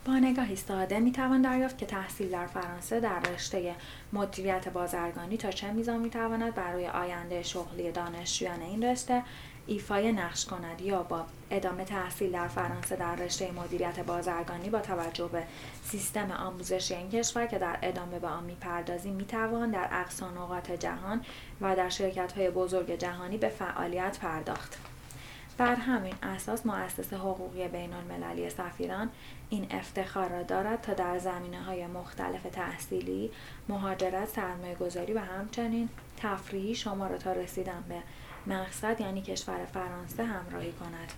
با نگاهی ساده میتوان دریافت که تحصیل در فرانسه در رشته مدیریت بازرگانی تا چه میزان میتواند برای آینده شغلی دانشجویان این رشته ایفای نقش کند، یا با ادامه تحصیل در فرانسه در رشته مدیریت بازرگانی با توجه به سیستم آموزشی این کشور که در ادامه به آن میپردازیم میتوان در اقصی نقاط جهان و در شرکت‌های بزرگ جهانی به فعالیت پرداخت. بر همین اساس مؤسسه حقوقی بین‌المللی سفیران این افتخار را دارد تا در زمینه‌های مختلف تحصیلی، مهاجرت، سرمایه‌گذاری و همچنین تفریحی شما را تا رسیدن به مقصد یعنی کشور فرانسه همراهی کند.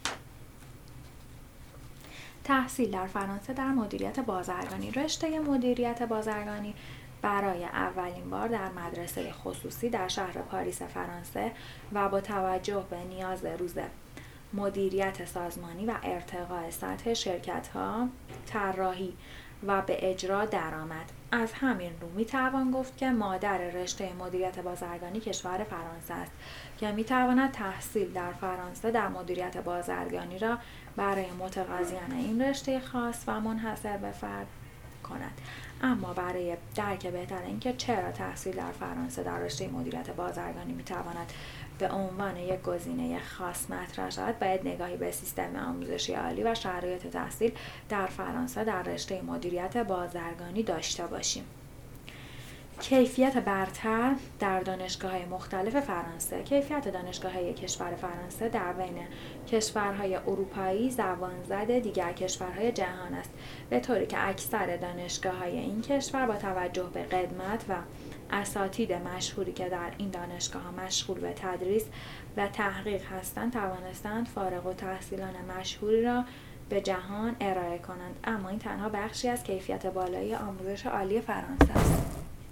تحصیل در فرانسه در مدیریت بازرگانی. رشته مدیریت بازرگانی برای اولین بار در مدرسه خصوصی در شهر پاریس فرانسه و با توجه به نیاز روز مدیریت سازمانی و ارتقاء سطح شرکت‌ها طراحی و به اجرا درآمد. از همین رو میتوان گفت که مادر رشته مدیریت بازرگانی کشور فرانسه است که میتواند تحصیل در فرانسه در مدیریت بازرگانی را برای متقاضیان این رشته خاص و منحصر به فرد کند. اما برای درک بهتر اینکه چرا تحصیل در فرانسه در رشته مدیریت بازرگانی میتواند به عنوان یک گزینه خاص مطرح شود، باید نگاهی به سیستم آموزشی عالی و شرایط تحصیل در فرانسه در رشته مدیریت بازرگانی داشته باشیم. کیفیت برتر در دانشگاه‌های مختلف فرانسه. کیفیت دانشگاه‌های کشور فرانسه در بین کشورهای اروپایی زبانزد دیگر کشورهای جهان است، به طوری که اکثر دانشگاه‌های این کشور با توجه به قدمت و اساتید مشهوری که در این دانشگاه‌ها مشغول به تدریس و تحقیق هستند توانستند فارغ التحصیلان مشهوری را به جهان ارائه کنند. اما این تنها بخشی از کیفیت بالای آموزش عالی فرانسه است.